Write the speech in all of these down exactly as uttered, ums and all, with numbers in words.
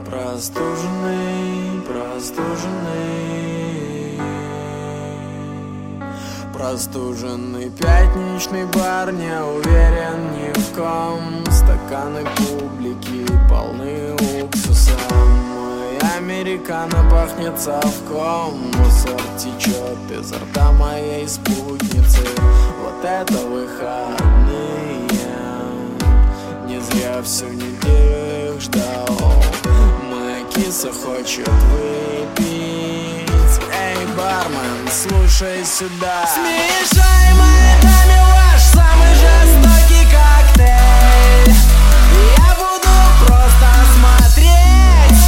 Простуженный, простуженный, простуженный пятничный бар, не уверен ни в ком. Стаканы публики полны уксуса, мой американо пахнет совком. Мусор течет изо рта моей спутницы. Вот это выходные, не зря всю неделю их ждал. Моя киса хочет выпить. Эй, бармен, слушай сюда. Смешай моей даме ваш самый жестокий коктейль. Я буду просто смотреть,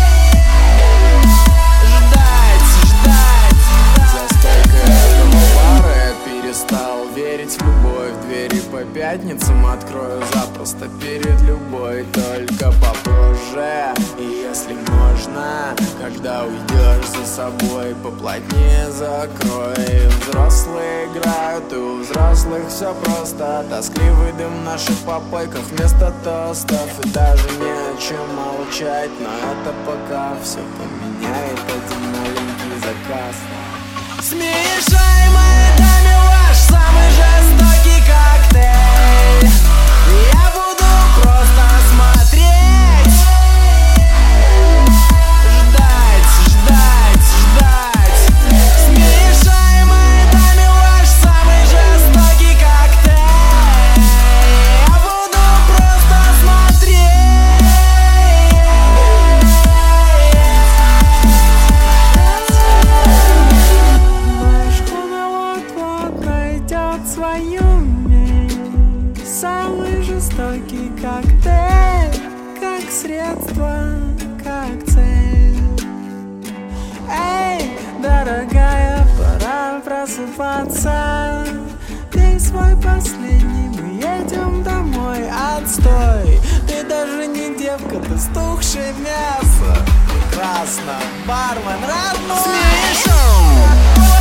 ждать, ждать. За стойкой этого бара я перестал верить в любовь. Двери по пятницам открою запросто перед любой, только попозже. И если можно, когда уйдешь за собой, поплотнее закрой. Взрослые играют, и у взрослых все просто. Тоскливый дым в наших попойках вместо тостов. И даже не о чем молчать, но это пока все поменяет один маленький заказ. Смешай моей даме ваш самый жестокий коктейль. Я буду просто смотреть, ждать, ждать, ждать. Смешай моей даме ваш самый жестокий коктейль. Я буду просто смотреть. Свою месть. Самый жестокий коктейль, как средство, как цель. Эй, дорогая, пора просыпаться. Пей свой последний, мы едем домой. Отстой, ты даже не девка, ты стухшее мясо. Прекрасно, бармен родной. Смешон.